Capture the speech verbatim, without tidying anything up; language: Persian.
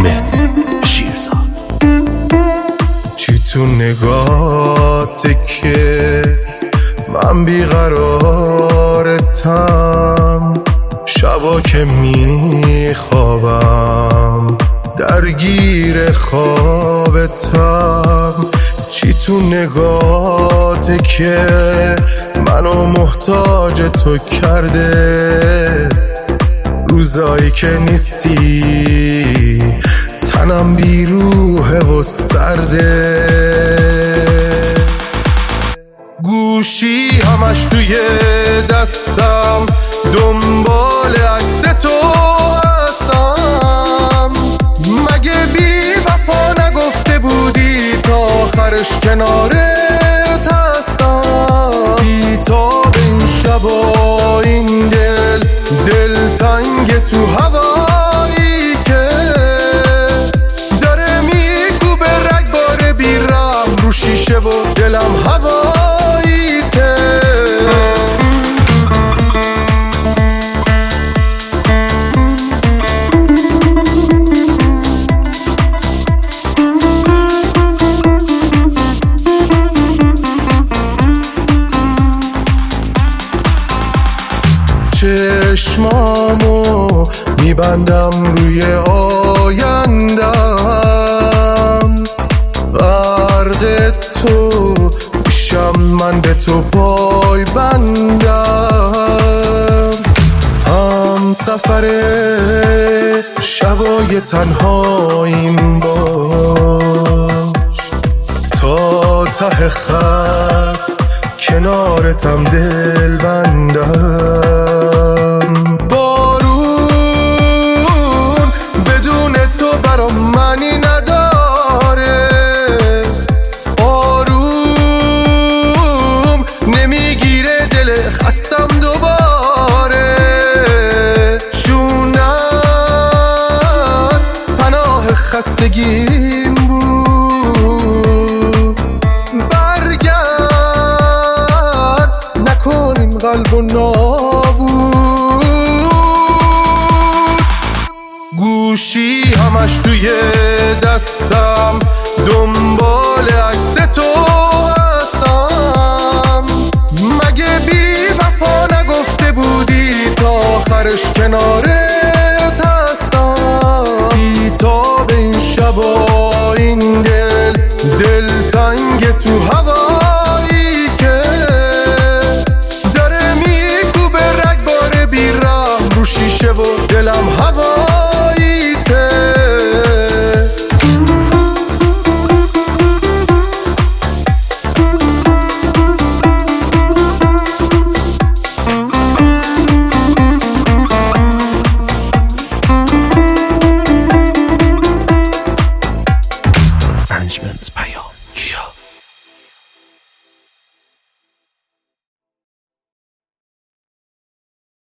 مهدی شیرزاد. چی تو نگاهته که من بیقرارتم، شبا که میخوابم درگیر خوابتم. چی تو نگاهته که منو محتاج تو کرده، روزایی که نیستی تنم بی روحه و سرده. گوشی همش توی دستم، دنبال عکس تو هستم. مگه بی وفا نگفته بودی تا آخرش کنارت هستم؟ بیتاب این شبا این دل دلتنگ تو هوایی که داره میکوبه رگبار بیرم رو شیشه و دلم هوایی ته. چشمامو میبندم روی آیندم، غرق تو میشم من به تو پای بندم. هم سفر شبای تنهاییم باش، تا ته خط کنارتم دل بندم. بارون بدون تو برام معنی نداره، آروم نمیگیره دل خستم دوباره. شونت پناه خستگیم بود، برگرد نکنیم قلب و نابود. گوشی همش توی دستم، دنبال عکس تو هستم. مگه بی وفا نگفته بودی تا آخرش کنارت هستم؟ بیتاب این شبا این دل دلتنگ تو هوایی که داره میکوبه رگبار بیرم رو شیشه و دلم هوا